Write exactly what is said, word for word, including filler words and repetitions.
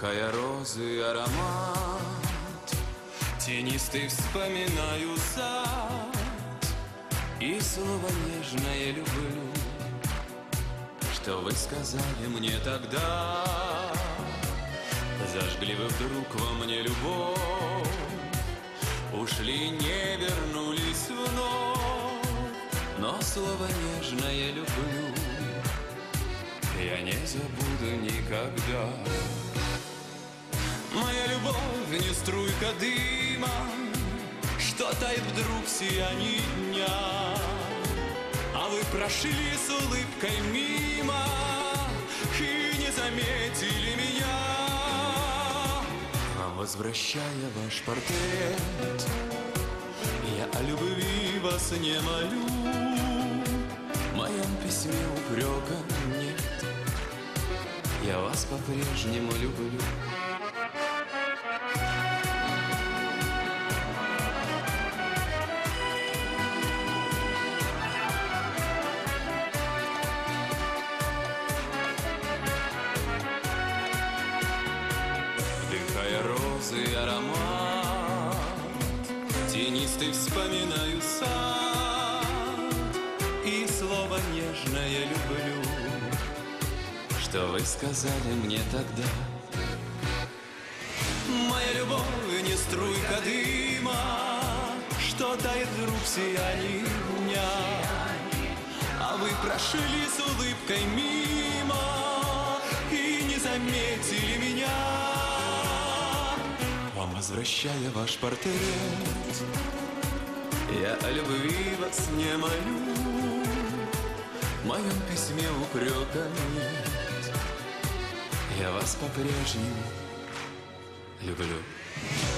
Вдыхая розы аромат, тенистый вспоминаю сад, и слово нежное люблю, что вы сказали мне тогда. Зажгли вы вдруг во мне любовь, ушли, не вернулись вновь, но слово нежное люблю я не забуду никогда. Моя любовь не струйка дыма, что тает вдруг в сиянии дня, а вы прошли с улыбкой мимо и не заметили меня. А возвращая ваш портрет, я о любви вас не молю, в моем письме упрека нет, я вас по-прежнему люблю. Вдыхая розы аромат, тенистый вспоминаю сад, и слово нежное люблю, что вы сказали мне тогда. Моя любовь не струйка дыма, что тает вдруг в сиянии дня, а вы прошли с улыбкой мимо и не заметили меня. Вам возвращая ваш портрет, я о любви вас не молю, в моем письме упрека нет, я вас по-прежнему люблю.